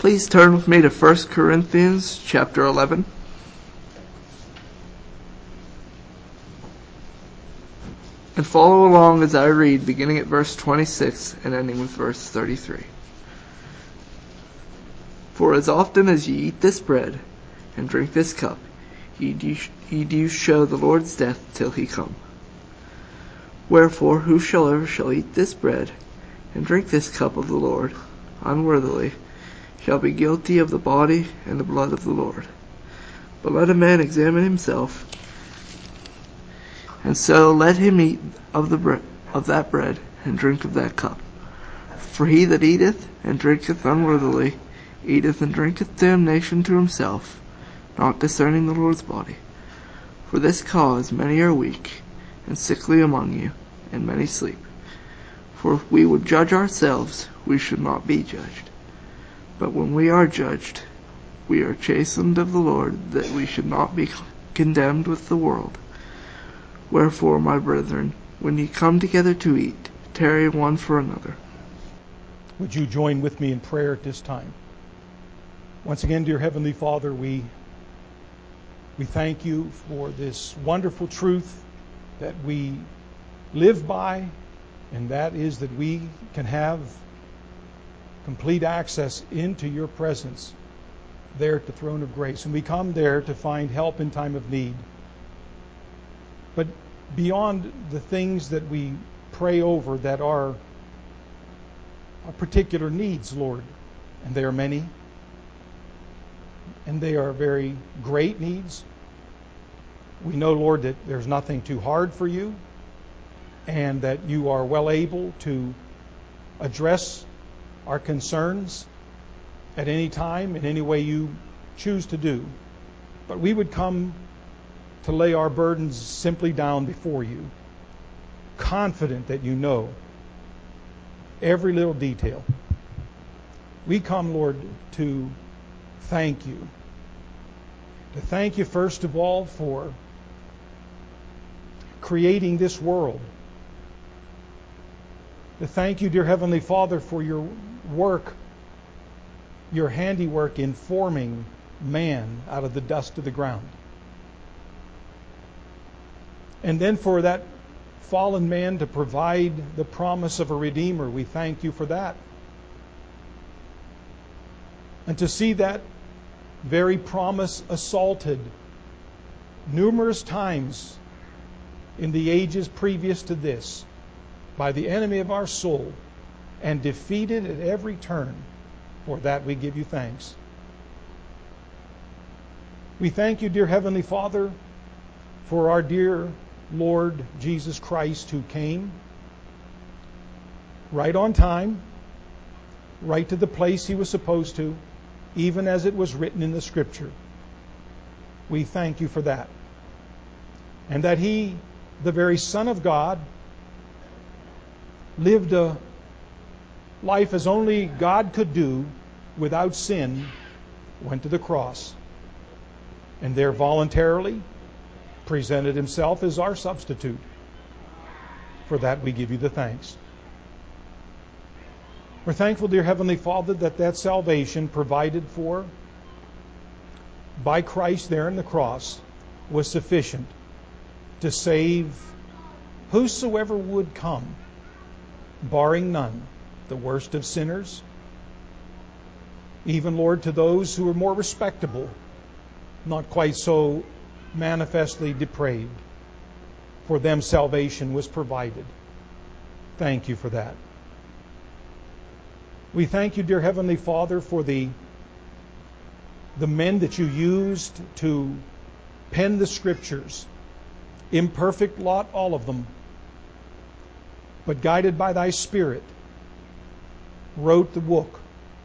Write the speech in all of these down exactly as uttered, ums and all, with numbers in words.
Please turn with me to First Corinthians chapter eleven. And follow along as I read, beginning at verse twenty-six and ending with verse thirty-three. For as often as ye eat this bread and drink this cup, ye do, ye do show the Lord's death till he come. Wherefore whosoever shall eat this bread and drink this cup of the Lord unworthily shall be guilty of the body and the blood of the Lord. But let a man examine himself, and so let him eat of the bre- of that bread and drink of that cup. For he that eateth and drinketh unworthily eateth and drinketh damnation to himself, not discerning the Lord's body. For this cause many are weak and sickly among you, and many sleep. For if we would judge ourselves, we should not be judged. But when we are judged, we are chastened of the Lord, that we should not be condemned with the world. Wherefore, my brethren, when ye come together to eat, tarry one for another. Would you join with me in prayer at this time? Once again, dear Heavenly Father, we we thank you for this wonderful truth that we live by, and that is that we can have complete access into your presence there at the throne of grace. And we come there to find help in time of need. But beyond the things that we pray over that are our particular needs, Lord, and they are many, and they are very great needs. We know, Lord, that there's nothing too hard for you, and that you are well able to address our concerns at any time, in any way you choose to do. But we would come to lay our burdens simply down before you, confident that you know every little detail. We come, Lord, to thank you. To thank you, first of all, for creating this world. To thank you, dear Heavenly Father, for your work, your handiwork in forming man out of the dust of the ground. And then for that fallen man to provide the promise of a Redeemer. We thank you for that. And to see that very promise assaulted numerous times in the ages previous to this by the enemy of our soul, and defeated at every turn. For that we give you thanks. We thank you, dear Heavenly Father, for our dear Lord Jesus Christ, who came right on time, right to the place he was supposed to, even as it was written in the Scripture. We thank you for that. And that he, the very Son of God, lived a life as only God could do without sin, went to the cross, and there voluntarily presented himself as our substitute. For that we give you the thanks. We're thankful, dear Heavenly Father, that that salvation provided for by Christ there on the cross was sufficient to save whosoever would come, barring none, the worst of sinners, even, Lord, to those who are more respectable, not quite so manifestly depraved. For them salvation was provided. Thank you for that. We thank you, dear Heavenly Father, for the, the men that you used to pen the Scriptures. Imperfect lot, all of them, but guided by thy Spirit, wrote the book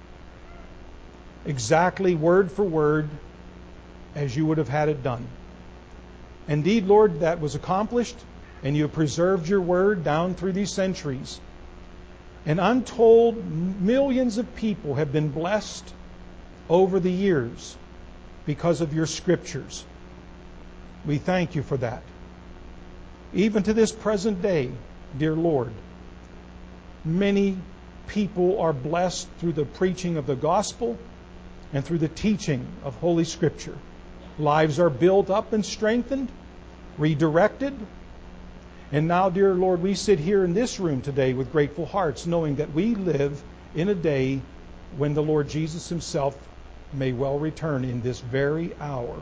exactly word for word as you would have had it done. Indeed, Lord, that was accomplished, and you have preserved your word down through these centuries. And untold millions of people have been blessed over the years because of your Scriptures. We thank you for that. Even to this present day, dear Lord, many people are blessed through the preaching of the gospel and through the teaching of Holy Scripture, lives are built up and strengthened, redirected. And now, dear Lord, we sit here in this room today with grateful hearts, knowing that we live in a day when the Lord Jesus himself may well return in this very hour.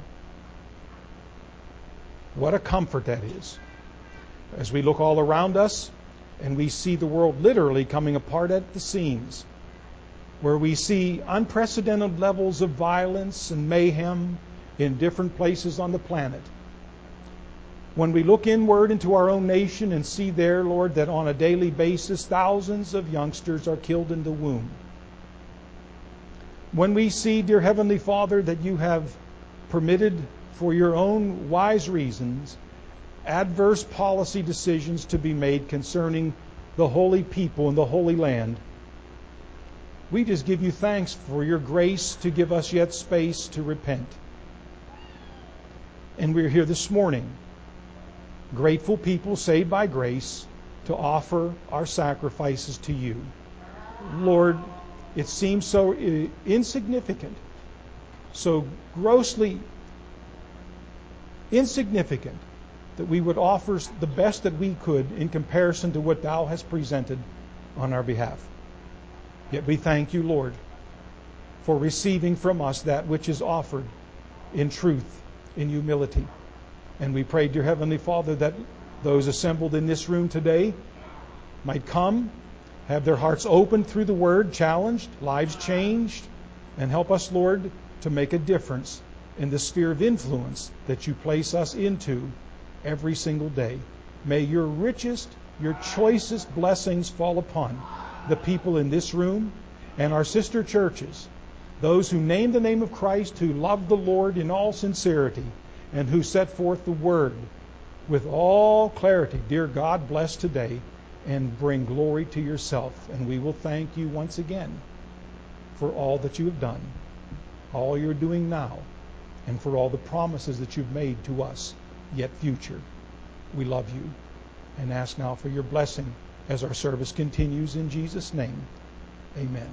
What a comfort that is. As we look all around us and we see the world literally coming apart at the seams, where we see unprecedented levels of violence and mayhem in different places on the planet. When we look inward into our own nation and see there, Lord, that on a daily basis thousands of youngsters are killed in the womb. When we see, dear Heavenly Father, that you have permitted for your own wise reasons adverse policy decisions to be made concerning the holy people in the Holy Land, we just give you thanks for your grace to give us yet space to repent. And we're here this morning, grateful people saved by grace, to offer our sacrifices to you. Lord, it seems so insignificant, so grossly insignificant, that we would offer the best that we could in comparison to what thou hast presented on our behalf. Yet we thank you, Lord, for receiving from us that which is offered in truth, in humility. And we pray, dear Heavenly Father, that those assembled in this room today might come, have their hearts opened through the Word, challenged, lives changed, and help us, Lord, to make a difference in the sphere of influence that you place us into every single day. May your richest, your choicest blessings fall upon the people in this room and our sister churches, those who name the name of Christ, who love the Lord in all sincerity, and who set forth the Word with all clarity. Dear God, bless today and bring glory to yourself. And we will thank you once again for all that you have done, all you're doing now, and for all the promises that you've made to us, yet future. We love you and ask now for your blessing as our service continues in Jesus' name. Amen.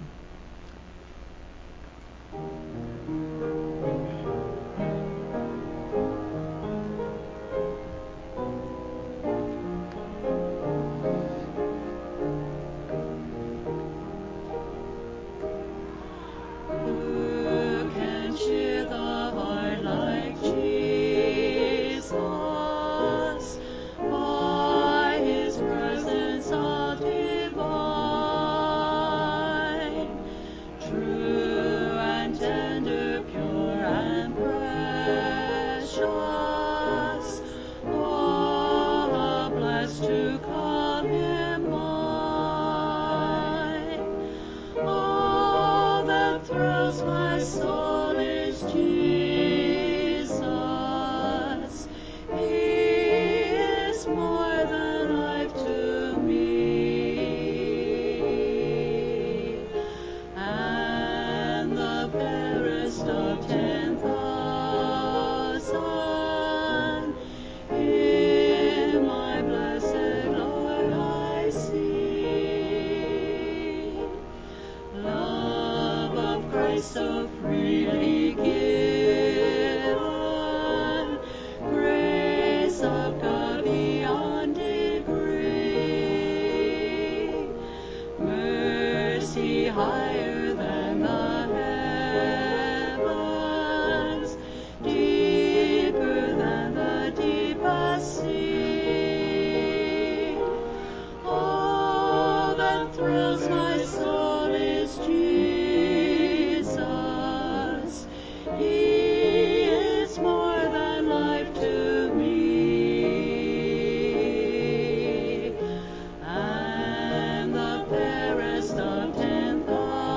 And the fairest of ten thousands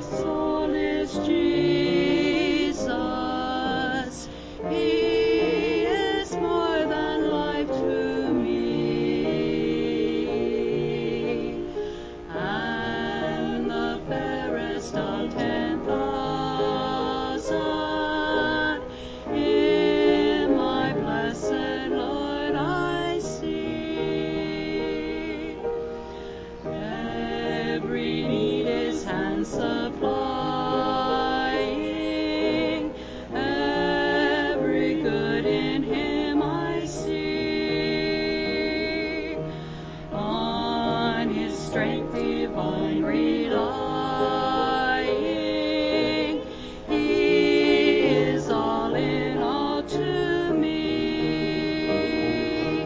soul is Jesus. He is more than life to me. And the fairest of ten thousand in my blessed Lord I see. Every need His hand supplying, every good in Him I see. On His strength divine relying, He is all in all to me.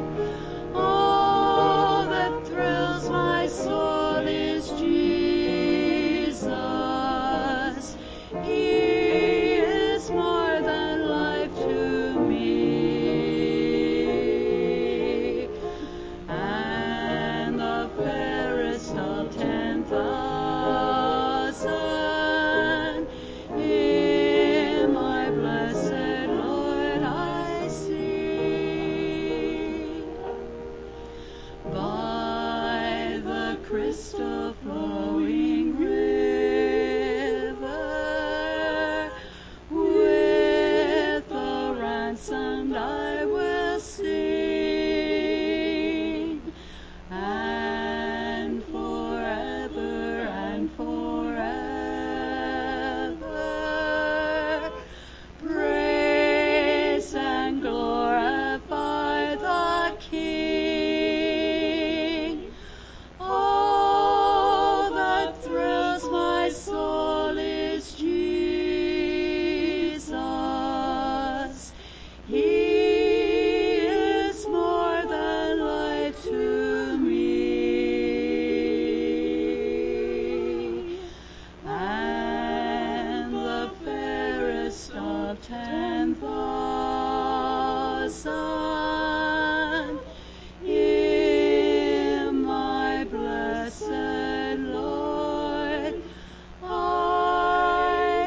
All that thrills my soul is Jesus. He is more than life to me. And the fairest of ten thousand in my blessed Lord I see. By the crystal flowing river, with the ransomed I will sing, and forever and forever praise and glorify the King. All that thrills my soul is Jesus. He is more than life to me. And the fairest of ten thousand in my blessed Lord I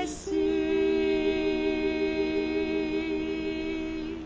see.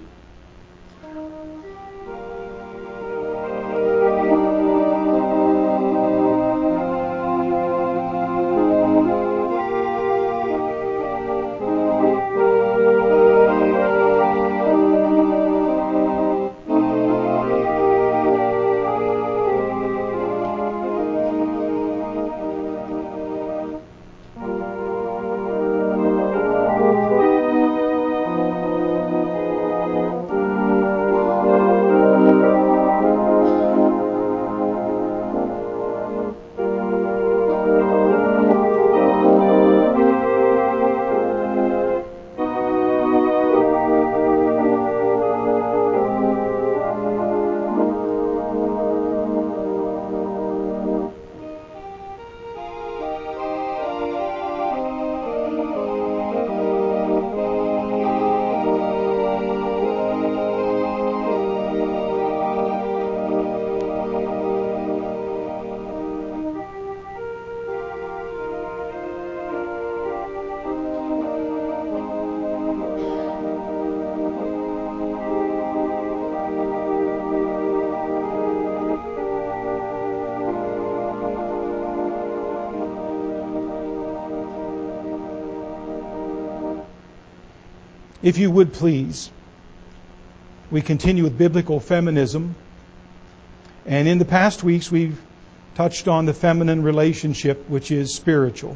If you would please, we continue with biblical feminism. And in the past weeks, we've touched on the feminine relationship, which is spiritual.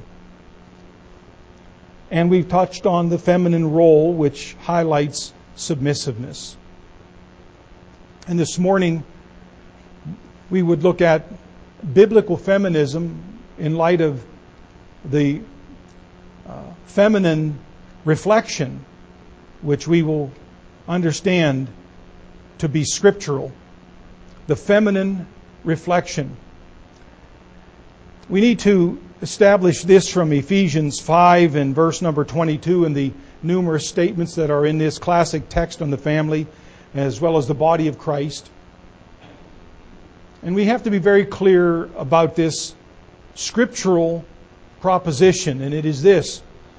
And we've touched on the feminine role, which highlights submissiveness. And this morning, we would look at biblical feminism in light of the uh, feminine reflection, which we will understand to be scriptural. The feminine reflection. We need to establish this from Ephesians five and verse number twenty-two and the numerous statements that are in this classic text on the family as well as the body of Christ. And we have to be very clear about this scriptural proposition, and it is this: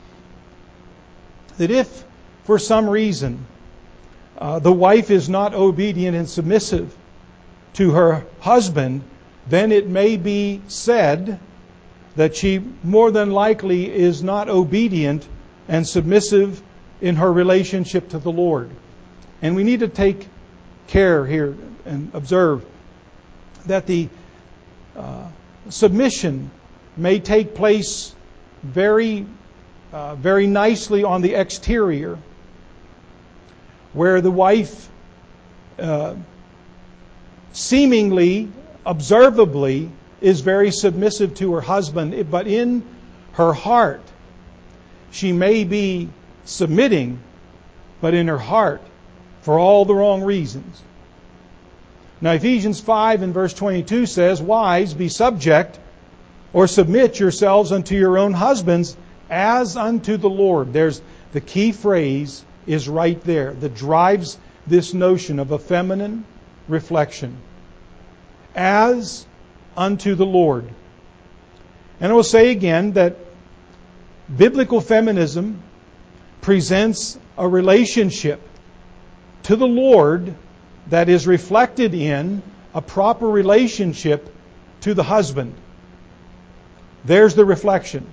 that if for some reason uh, the wife is not obedient and submissive to her husband, then it may be said that she more than likely is not obedient and submissive in her relationship to the Lord. And we need to take care here and observe that the uh, submission may take place very, uh, very nicely on the exterior, where the wife uh, seemingly, observably, is very submissive to her husband, but in her heart, she may be submitting, but in her heart, for all the wrong reasons. Now, Ephesians five and verse twenty-two says, "Wives, be subject or submit yourselves unto your own husbands as unto the Lord." There's the key phrase is right there that drives this notion of a feminine reflection. As unto the Lord. And I will say again that biblical feminism presents a relationship to the Lord that is reflected in a proper relationship to the husband. There's the reflection.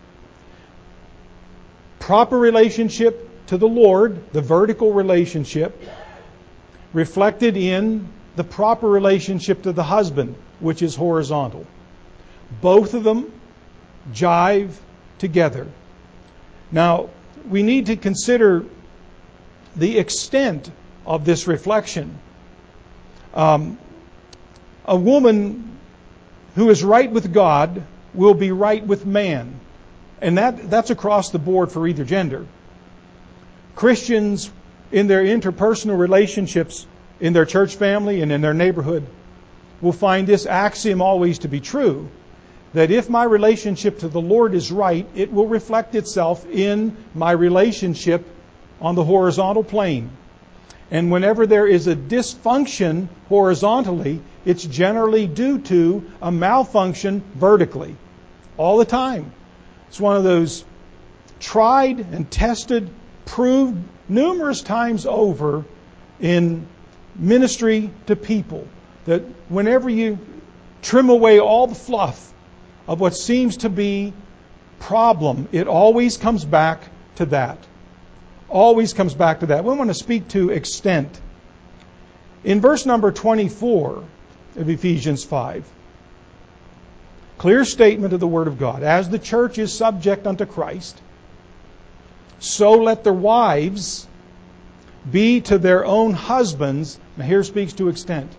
Proper relationship to the Lord, the vertical relationship, reflected in the proper relationship to the husband, which is horizontal. Both of them jive together. Now, we need to consider the extent of this reflection. Um, a woman who is right with God will be right with man. And that, that's across the board for either gender. Christians in their interpersonal relationships, in their church family and in their neighborhood, will find this axiom always to be true, that if my relationship to the Lord is right, it will reflect itself in my relationship on the horizontal plane. And whenever there is a dysfunction horizontally, it's generally due to a malfunction vertically. All the time. It's one of those tried and tested, proved numerous times over in ministry to people, that whenever you trim away all the fluff of what seems to be problem, it always comes back to that. Always comes back to that. We want to speak to extent. In verse number twenty-four of Ephesians five, clear statement of the Word of God. As the church is subject unto Christ, so let their wives be to their own husbands. Now here speaks to extent.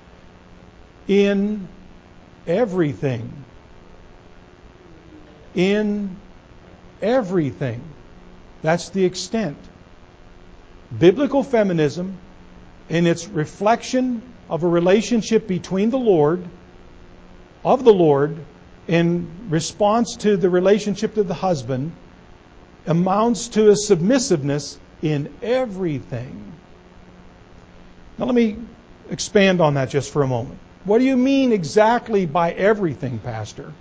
In everything. In everything. That's the extent. Biblical feminism, in its reflection of a relationship between the Lord, of the Lord, in response to the relationship to the husband, amounts to a submissiveness in everything. Now let me expand on that just for a moment. What do you mean exactly by everything, Pastor?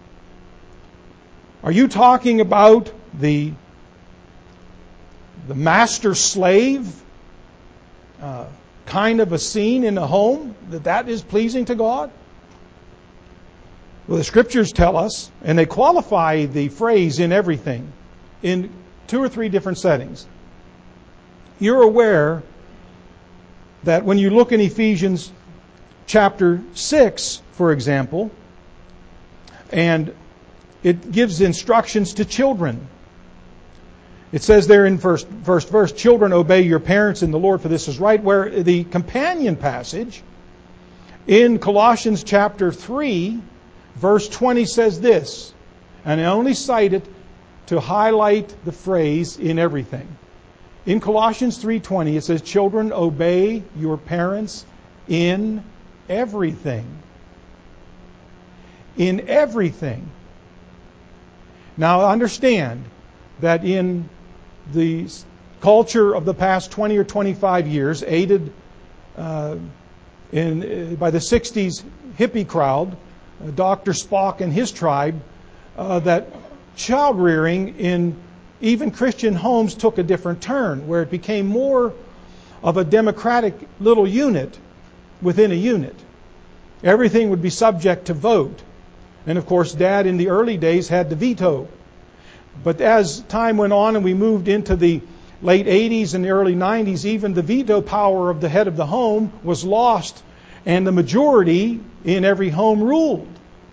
Are you talking about the, the master-slave uh, kind of a scene in a home, that that is pleasing to God? Well, the Scriptures tell us, and they qualify the phrase "in everything" in two or three different settings. You're aware that when you look in Ephesians chapter six, for example, and it gives instructions to children. It says there in first, first verse, "Children, obey your parents in the Lord, for this is right." Where the companion passage in Colossians chapter three, verse twenty says this, and I only cite it to highlight the phrase "in everything." In Colossians three twenty, it says, "Children, obey your parents in everything." In everything. Now understand that in the culture of the past twenty or twenty-five years, aided uh, in, uh, by the sixties hippie crowd, uh, Doctor Spock and his tribe, uh, that child rearing in even Christian homes took a different turn, where it became more of a democratic little unit within a unit. Everything would be subject to vote. And of course, Dad in the early days had the veto. But as time went on and we moved into the late eighties and the early nineties, even the veto power of the head of the home was lost, and the majority in every home ruled.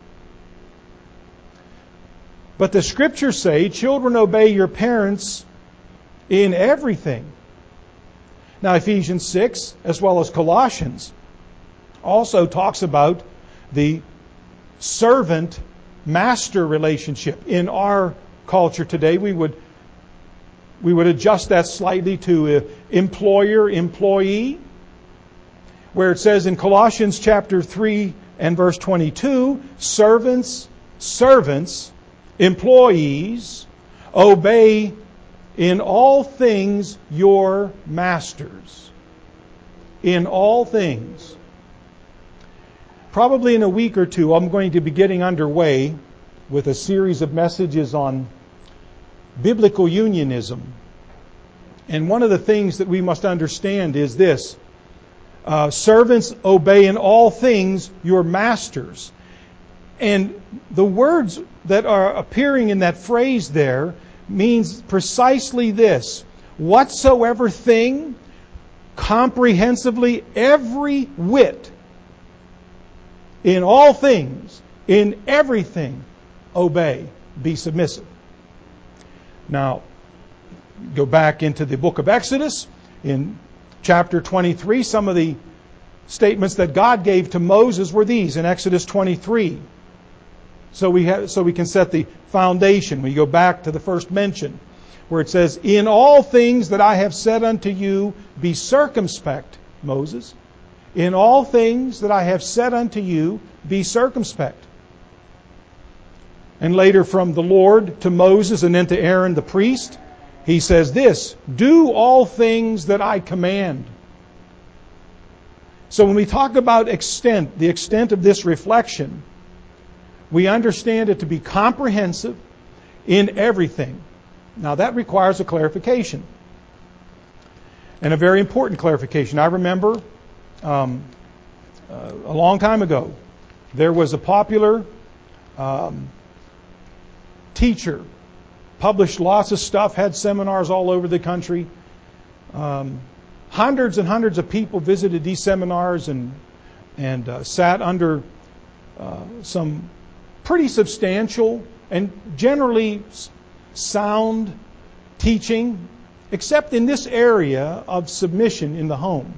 But the Scriptures say, children, obey your parents in everything. Now, Ephesians six, as well as Colossians, also talks about the servant-master relationship. In our culture today, we would we would adjust that slightly to uh, employer-employee, where it says in Colossians chapter three and verse twenty-two, servants, servants, employees, obey in all things your masters. In all things. Probably in a week or two, I'm going to be getting underway with a series of messages on biblical unionism. And one of the things that we must understand is this. Uh, servants, obey in all things your masters. And the words that are appearing in that phrase there means precisely this. Whatsoever thing, comprehensively, every whit, in all things, in everything, obey, be submissive. Now, go back into the book of Exodus. In chapter twenty-three, some of the statements that God gave to Moses were these in Exodus twenty-three. So we have, so we can set the foundation. We go back to the first mention, where it says, in all things that I have said unto you, be circumspect, Moses. In all things that I have said unto you, be circumspect. And later from the Lord to Moses and then to Aaron the priest, he says this, do all things that I command. So when we talk about extent, the extent of this reflection, we understand it to be comprehensive in everything. Now that requires a clarification. And a very important clarification. I remember um, uh, a long time ago, there was a popular um, teacher, published lots of stuff, had seminars all over the country. Um, hundreds and hundreds of people visited these seminars and, and uh, sat under uh, some pretty substantial and generally sound teaching, except in this area of submission in the home.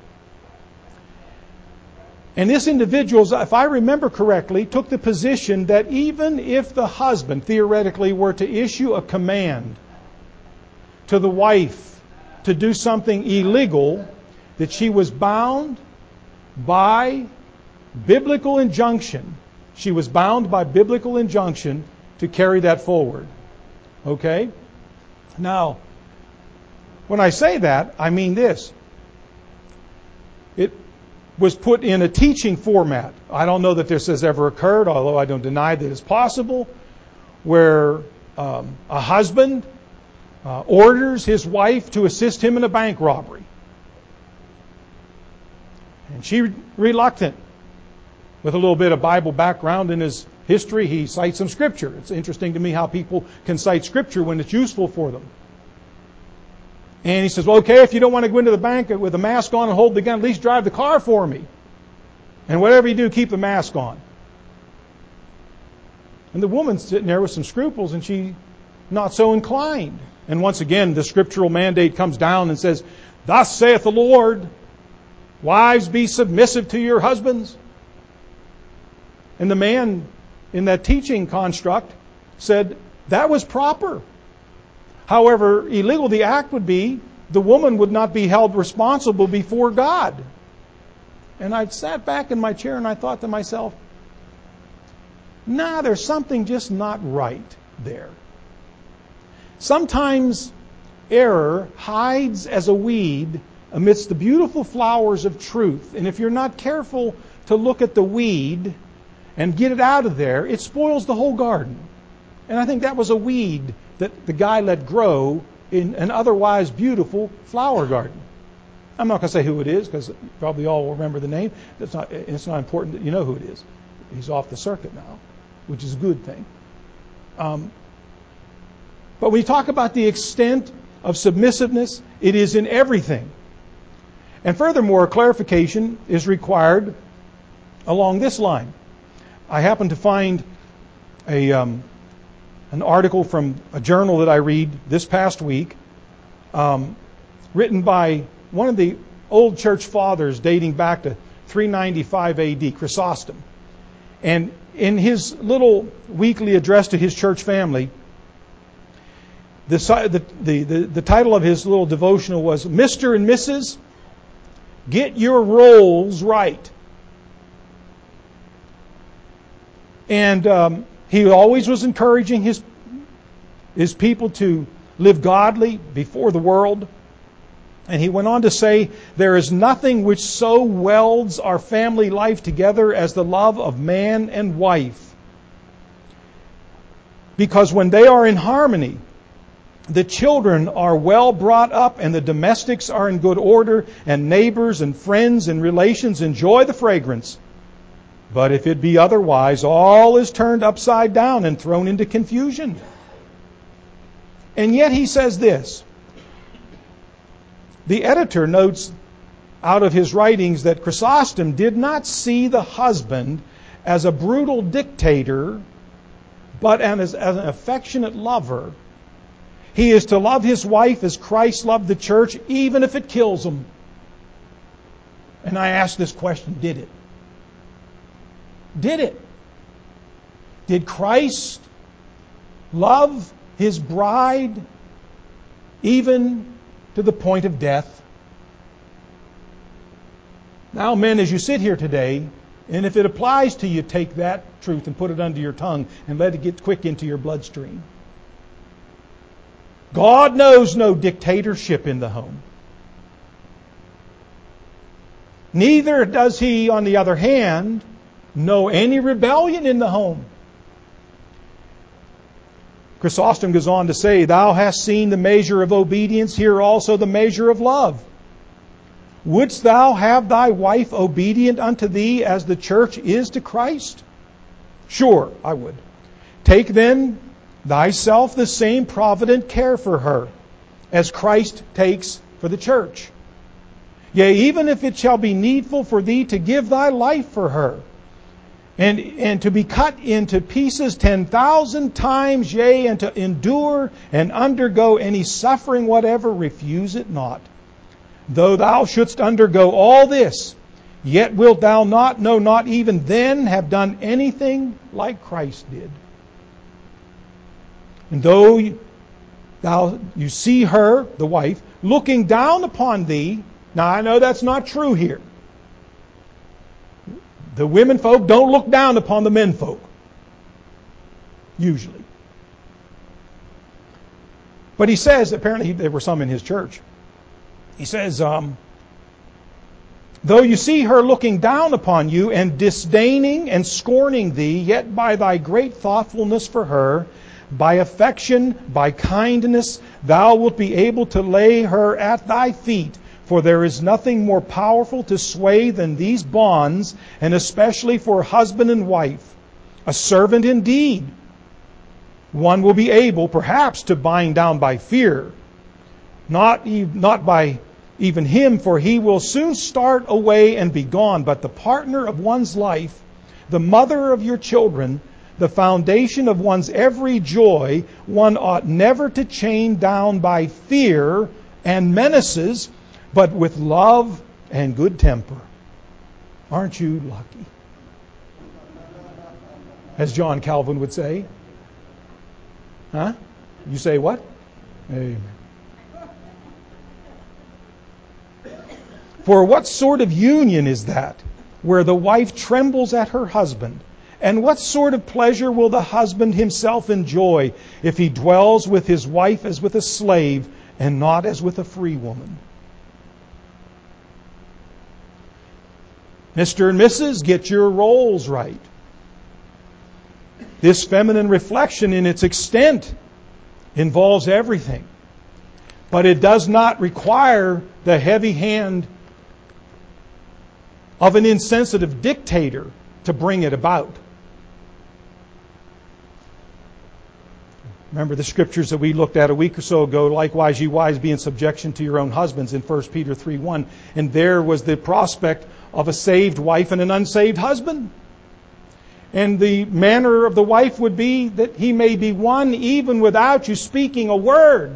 And this individual, if I remember correctly, took the position that even if the husband, theoretically, were to issue a command to the wife to do something illegal, that she was bound by biblical injunction. She was bound by biblical injunction to carry that forward. Okay? Now, when I say that, I mean this. It was put in a teaching format. I don't know that this has ever occurred, although I don't deny that it's possible, where um, a husband uh, orders his wife to assist him in a bank robbery. And she, reluctant, with a little bit of Bible background in his history, he cites some Scripture. It's interesting to me how people can cite Scripture when it's useful for them. And he says, well, okay, if you don't want to go into the bank with a mask on and hold the gun, at least drive the car for me. And whatever you do, keep the mask on. And the woman's sitting there with some scruples, and she not so inclined. And once again, the scriptural mandate comes down and says, thus saith the Lord, wives, be submissive to your husbands. And the man in that teaching construct said that was proper. However illegal the act would be, the woman would not be held responsible before God. And I sat back in my chair and I thought to myself, nah, there's something just not right there. Sometimes error hides as a weed amidst the beautiful flowers of truth. And if you're not careful to look at the weed and get it out of there, it spoils the whole garden. And I think that was a weed that the guy let grow in an otherwise beautiful flower garden. I'm not going to say who it is because you probably all will remember the name. That's not, it's not important that you know who it is. He's off the circuit now, which is a good thing. Um, but when you talk about the extent of submissiveness, it is in everything. And furthermore, clarification is required along this line. I happened to find a um, an article from a journal that I read this past week, um, written by one of the old church fathers dating back to three ninety-five A D, Chrysostom. And in his little weekly address to his church family, the, the, the, the title of his little devotional was, Mister and Missus Get Your Roles Right. And um, he always was encouraging his, his people to live godly before the world. And he went on to say, there is nothing which so welds our family life together as the love of man and wife. Because when they are in harmony, the children are well brought up and the domestics are in good order, and neighbors and friends and relations enjoy the fragrance. But if it be otherwise, all is turned upside down and thrown into confusion. And yet he says this. The editor notes out of his writings that Chrysostom did not see the husband as a brutal dictator, but as, as an affectionate lover. He is to love his wife as Christ loved the church, even if it kills him. And I ask this question, did it? Did it? Did Christ love his bride even to the point of death? Now, men, as you sit here today, and if it applies to you, take that truth and put it under your tongue and let it get quick into your bloodstream. God knows no dictatorship in the home. Neither does He, on the other hand, know any rebellion in the home. Chrysostom goes on to say, Thou hast seen the measure of obedience, here also the measure of love. Wouldst thou have thy wife obedient unto thee as the church is to Christ? Sure, I would. Take then thyself the same provident care for her as Christ takes for the church. Yea, even if it shall be needful for thee to give thy life for her, and, and to be cut into pieces ten thousand times, yea, and to endure and undergo any suffering whatever, refuse it not. Though thou shouldst undergo all this, yet wilt thou not, no, not even then, have done anything like Christ did. And though thou you see her, the wife, looking down upon thee, now I know that's not true here. The women folk don't look down upon the men folk. Usually. But he says, apparently there were some in his church. He says, um, though you see her looking down upon you and disdaining and scorning thee, yet by thy great thoughtfulness for her, by affection, by kindness, thou wilt be able to lay her at thy feet. For there is nothing more powerful to sway than these bonds, and especially for husband and wife. A servant indeed. One will be able, perhaps, to bind down by fear. Not, not by even him, for he will soon start away and be gone. But the partner of one's life, the mother of your children, the foundation of one's every joy, one ought never to chain down by fear and menaces, but with love and good temper. Aren't you lucky? As John Calvin would say. Huh? You say what? Amen. For what sort of union is that, where the wife trembles at her husband? And what sort of pleasure will the husband himself enjoy if he dwells with his wife as with a slave and not as with a free woman? Mister and Missus, get your roles right. This feminine reflection in its extent involves everything. But it does not require the heavy hand of an insensitive dictator to bring it about. Remember the scriptures that we looked at a week or so ago, likewise ye wives be in subjection to your own husbands in First Peter three one. And there was the prospect of a saved wife and an unsaved husband. And the manner of the wife would be that he may be won even without you speaking a word.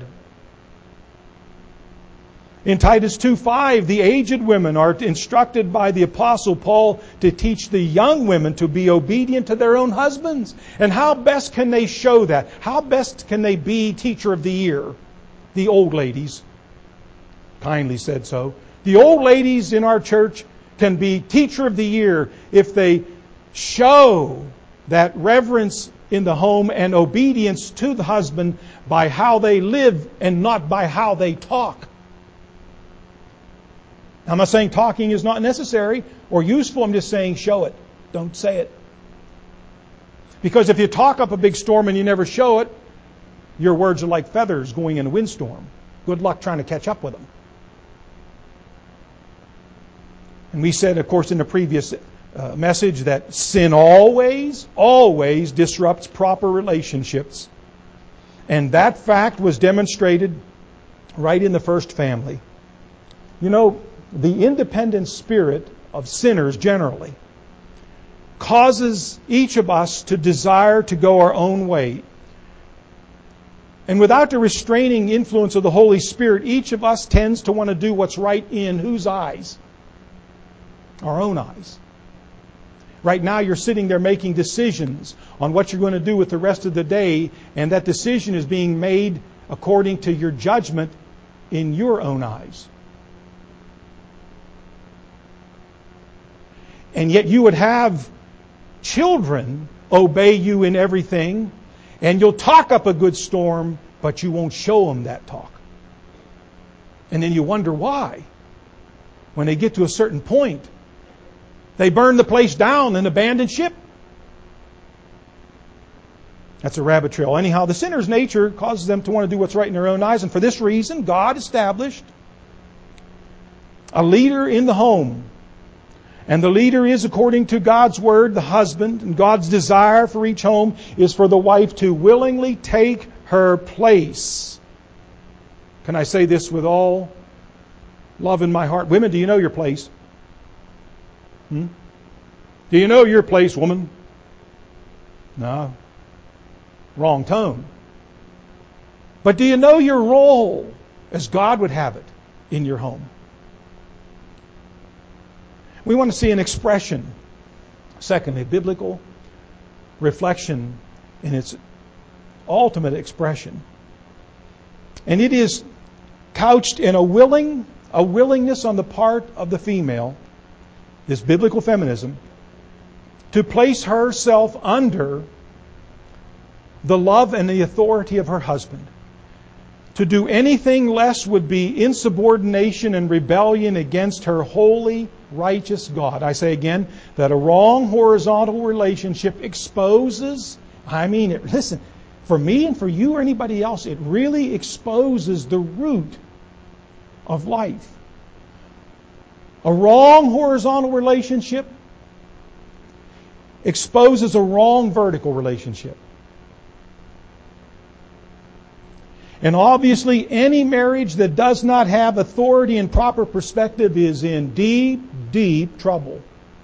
In Titus two five, the aged women are instructed by the Apostle Paul to teach the young women to be obedient to their own husbands. And how best can they show that? How best can they be teacher of the year? The old ladies kindly said so. The old ladies in our church can be teacher of the year if they show that reverence in the home and obedience to the husband by how they live and not by how they talk. I'm not saying talking is not necessary or useful. I'm just saying show it. Don't say it. Because if you talk up a big storm and you never show it, your words are like feathers going in a windstorm. Good luck trying to catch up with them. And we said, of course, in the previous uh, message that sin always, always disrupts proper relationships. And that fact was demonstrated right in the first family. You know, the independent spirit of sinners generally causes each of us to desire to go our own way. And without the restraining influence of the Holy Spirit, each of us tends to want to do what's right in whose eyes? Our own eyes. Right now you're sitting there making decisions on what you're going to do with the rest of the day, and that decision is being made according to your judgment in your own eyes. And yet you would have children obey you in everything, and you'll talk up a good storm, but you won't show them that talk. And then you wonder why. When they get to a certain point, they burn the place down and abandon ship. That's a rabbit trail. Anyhow, the sinner's nature causes them to want to do what's right in their own eyes, and for this reason, God established a leader in the home. And the leader is, according to God's word, the husband. And God's desire for each home is for the wife to willingly take her place. Can I say this with all love in my heart? Women, do you know your place? Hmm? Do you know your place, woman? No. Wrong tone. But do you know your role as God would have it in your home? We want to see an expression. Secondly, biblical reflection in its ultimate expression. And it is couched in a willing, a willingness on the part of the female, this biblical feminism, to place herself under the love and the authority of her husband. To do anything less would be insubordination and rebellion against her holy, righteous God. I say again that a wrong horizontal relationship exposes, I mean it, listen, for me and for you or anybody else, it really exposes the root of life. A wrong horizontal relationship exposes a wrong vertical relationship. And obviously, any marriage that does not have authority and proper perspective is in deep, deep trouble.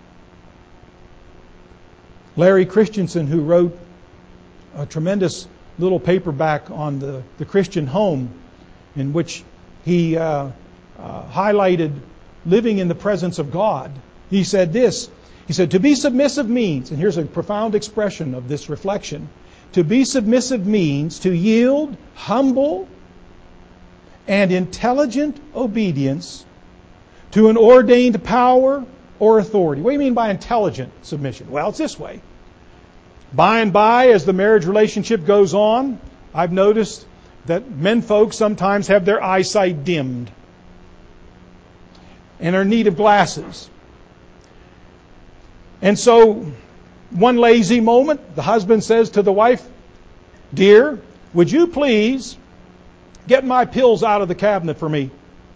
Larry Christensen, who wrote a tremendous little paperback on the, the Christian home, in which he uh, uh, highlighted living in the presence of God, he said this. He said, to be submissive means, and here's a profound expression of this reflection, to be submissive means to yield humble and intelligent obedience to an ordained power or authority. What do you mean by intelligent submission? Well, it's this way. By and by, as the marriage relationship goes on, I've noticed that men folk sometimes have their eyesight dimmed and are in need of glasses. And so one lazy moment, the husband says to the wife, "Dear, would you please get my pills out of the cabinet for me?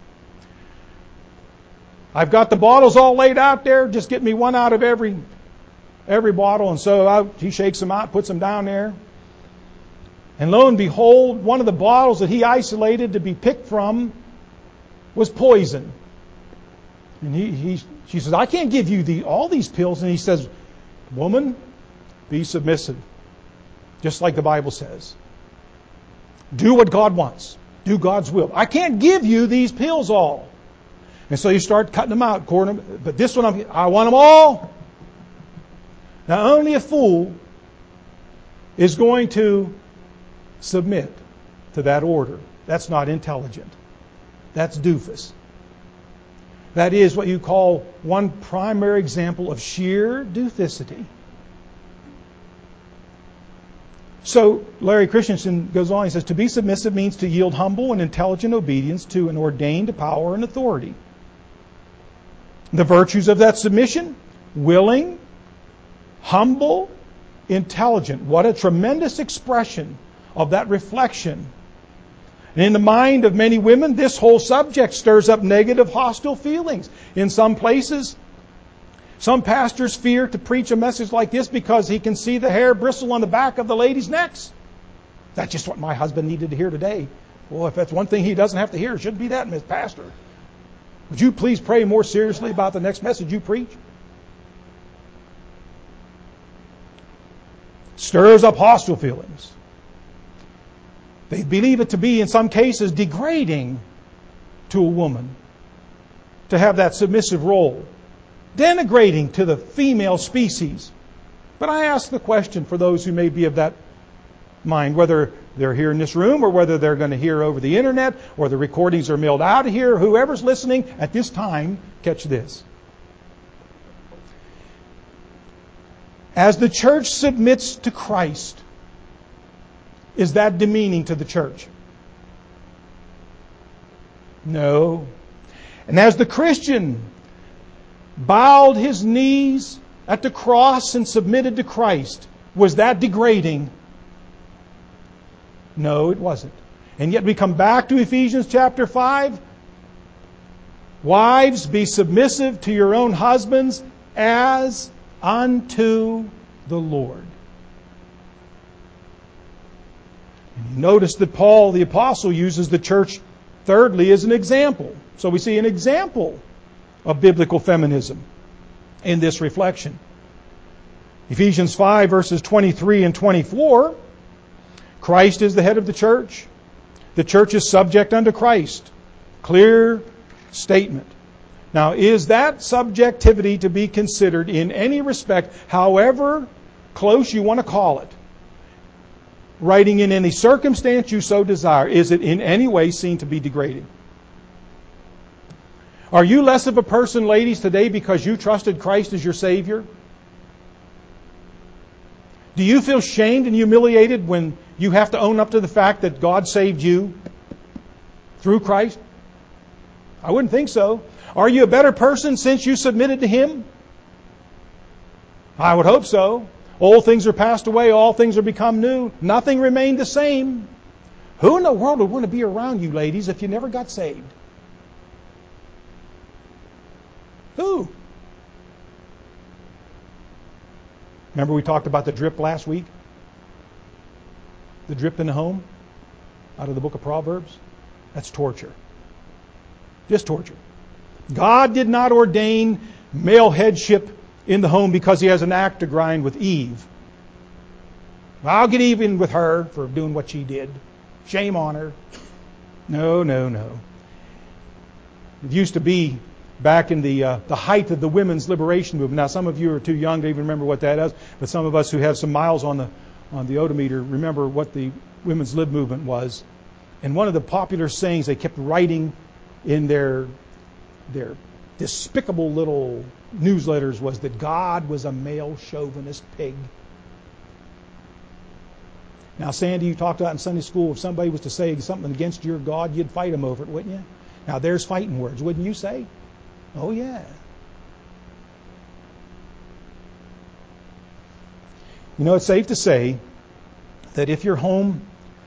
I've got the bottles all laid out there. Just get me one out of every every bottle." And so I, he shakes them out, puts them down there. And lo and behold, one of the bottles that he isolated to be picked from was poison. And he, he she says, "I can't give you the, all these pills." And he says, "Woman, be submissive. Just like the Bible says. Do what God wants. Do God's will. I can't give you these pills all." And so you start cutting them out, quartering them. But this one, I'm, I want them all. Now, only a fool is going to submit to that order. That's not intelligent. That's doofus. That is what you call one primary example of sheer doofusity. So Larry Christensen goes on, he says, to be submissive means to yield humble and intelligent obedience to an ordained power and authority. The virtues of that submission: willing, humble, intelligent. What a tremendous expression of that reflection. And in the mind of many women, this whole subject stirs up negative, hostile feelings. In some places, some pastors fear to preach a message like this because he can see the hair bristle on the back of the ladies' necks. That's just what my husband needed to hear today. Well, if that's one thing he doesn't have to hear, it shouldn't be that, Miss Pastor. Would you please pray more seriously about the next message you preach? Stirs up hostile feelings. They believe it to be, in some cases, degrading to a woman to have that submissive role. Denigrating to the female species. But I ask the question for those who may be of that mind, whether they're here in this room or whether they're going to hear over the internet or the recordings are mailed out of here, whoever's listening at this time, catch this. As the church submits to Christ, is that demeaning to the church? No. And as the Christian bowed his knees at the cross and submitted to Christ, was that degrading? No, it wasn't. And yet we come back to Ephesians chapter five. Wives, be submissive to your own husbands as unto the Lord. And you notice that Paul the Apostle uses the church thirdly as an example. So we see an example of biblical feminism in this reflection. Ephesians five verses twenty-three and twenty-four. Christ is the head of the church. The church is subject unto Christ. Clear statement. Now, is that subjectivity to be considered in any respect, however close you want to call it, writing in any circumstance you so desire, is it in any way seen to be degrading? Are you less of a person, ladies, today because you trusted Christ as your Savior? Do you feel shamed and humiliated when you have to own up to the fact that God saved you through Christ? I wouldn't think so. Are you a better person since you submitted to Him? I would hope so. Old things are passed away, all things are become new. Nothing remained the same. Who in the world would want to be around you, ladies, if you never got saved? Who? Remember we talked about the drip last week? The drip in the home out of the book of Proverbs? That's torture. Just torture. God did not ordain male headship in the home because He has an axe to grind with Eve. I'll get even with her for doing what she did. Shame on her. No, no, no. It used to be back in the uh, the height of the women's liberation movement. Now, some of you are too young to even remember what that is, but some of us who have some miles on the on the odometer remember what the women's lib movement was. And one of the popular sayings they kept writing in their their despicable little newsletters was that God was a male chauvinist pig. Now, Sandy, you talked about in Sunday school, if somebody was to say something against your God, you'd fight them over it, wouldn't you? Now, there's fighting words, wouldn't you say? Oh, yeah. You know, it's safe to say that if your home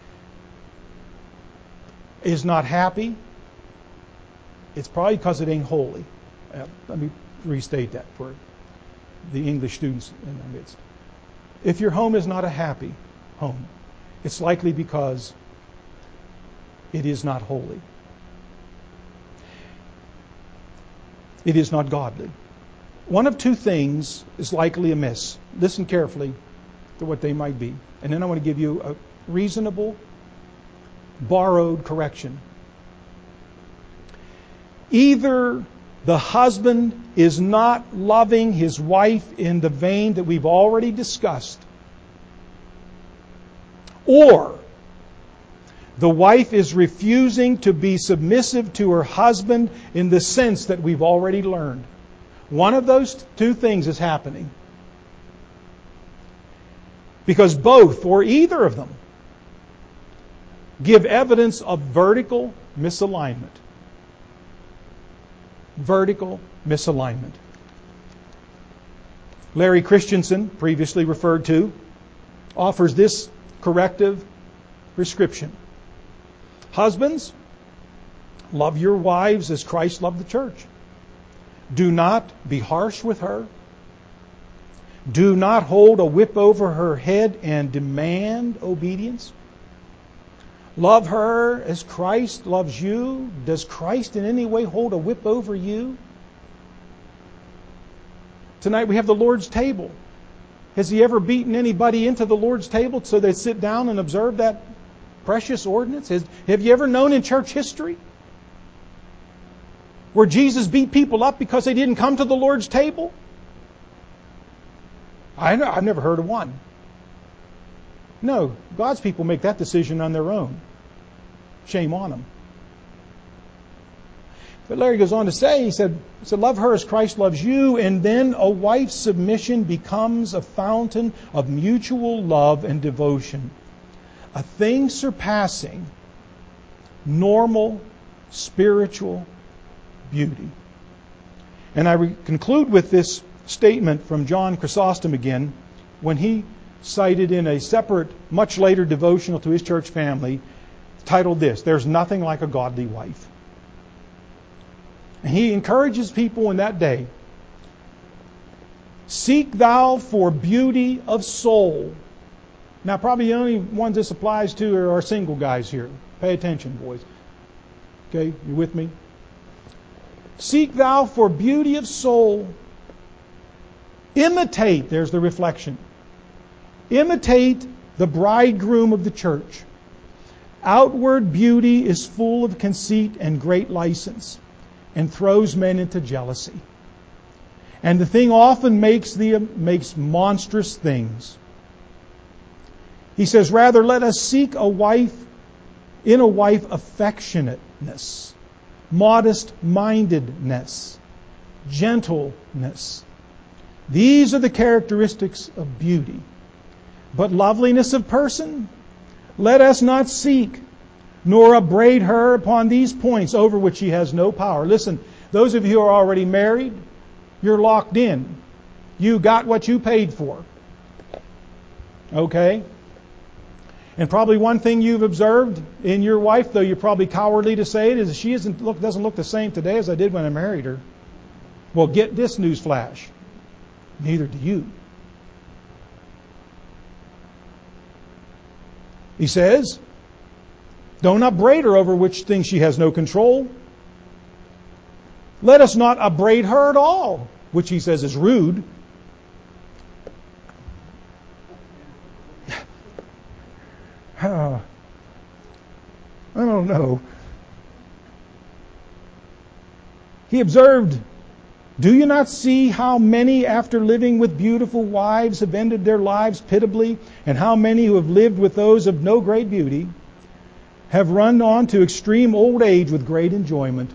is not happy, it's probably because it ain't holy. Uh, let me restate that for the English students in our midst. If your home is not a happy home, it's likely because it is not holy. It is not godly. One of two things is likely amiss. Listen carefully to what they might be. And then I want to give you a reasonable, borrowed correction. Either the husband is not loving his wife in the vein that we've already discussed, or the wife is refusing to be submissive to her husband in the sense that we've already learned. One of those two things is happening. Because both, or either of them, give evidence of vertical misalignment. Vertical misalignment. Larry Christensen, previously referred to, offers this corrective prescription. Husbands, love your wives as Christ loved the church. Do not be harsh with her. Do not hold a whip over her head and demand obedience. Love her as Christ loves you. Does Christ in any way hold a whip over you? Tonight we have the Lord's table. Has He ever beaten anybody into the Lord's table so they sit down and observe that precious ordinance? Has, have you ever known in church history where Jesus beat people up because they didn't come to the Lord's table? I know, I've never heard of one. No, God's people make that decision on their own. Shame on them. But Larry goes on to say, he said, he said, love her as Christ loves you, and then a wife's submission becomes a fountain of mutual love and devotion. A thing surpassing normal spiritual beauty. And I re- conclude with this statement from John Chrysostom again, when he cited in a separate, much later devotional to his church family, titled this, "There's Nothing Like a Godly Wife." And he encourages people in that day, seek thou for beauty of soul. Now, probably the only ones this applies to are our single guys here. Pay attention, boys. Okay, you with me? Seek thou for beauty of soul. Imitate, there's the reflection. Imitate the bridegroom of the church. Outward beauty is full of conceit and great license, and throws men into jealousy. And the thing often makes the makes monstrous things. He says, rather let us seek a wife, in a wife affectionateness, modest-mindedness, gentleness. These are the characteristics of beauty. But loveliness of person, let us not seek, nor upbraid her upon these points over which she has no power. Listen, those of you who are already married, you're locked in. You got what you paid for. Okay? And probably one thing you've observed in your wife, though you're probably cowardly to say it, is she isn't look doesn't look the same today as I did when I married her. Well, get this news flash. Neither do you. He says, don't upbraid her over which things she has no control. Let us not upbraid her at all, which he says is rude. Uh, I don't know. He observed, do you not see how many, after living with beautiful wives, have ended their lives pitiably, and how many who have lived with those of no great beauty have run on to extreme old age with great enjoyment?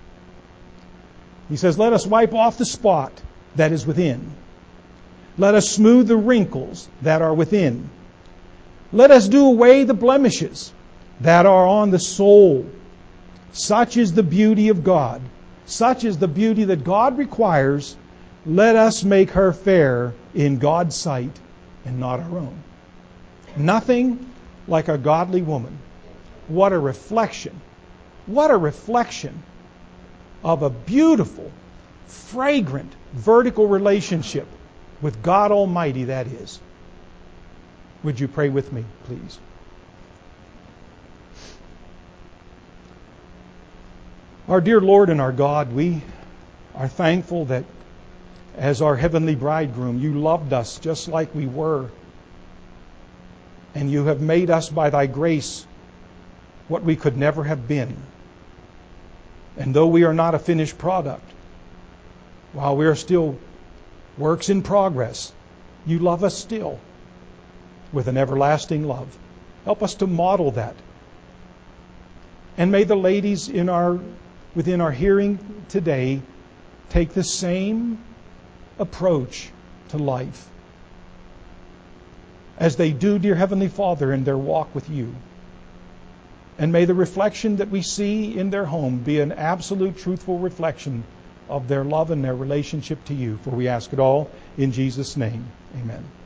He says, let us wipe off the spot that is within. Let us smooth the wrinkles that are within. Let us do away the blemishes that are on the soul. Such is the beauty of God. Such is the beauty that God requires. Let us make her fair in God's sight. and not our own. Nothing like a godly woman. What a reflection. What a reflection of a beautiful, fragrant, vertical relationship with God Almighty that is. Would you pray with me, please? Our dear Lord and our God, we are thankful that as our heavenly bridegroom, you loved us just like we were. And you have made us by thy grace what we could never have been. And though we are not a finished product, while we are still works in progress, you love us still with an everlasting love. Help us to model that. And may the ladies in our within our hearing today take the same approach to life as they do, dear Heavenly Father, in their walk with you. And may the reflection that we see in their home be an absolute, truthful reflection of their love and their relationship to you. For we ask it all in Jesus' name. Amen.